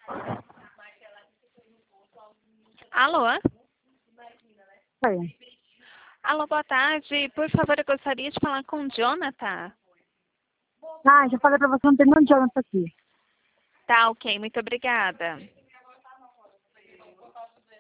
Alô? Oi. Alô, boa tarde. Por favor, eu gostaria de falar com o Jonathan. Ah, já falei pra você, não tem nenhum Jonathan aqui. Tá, ok. Muito obrigada.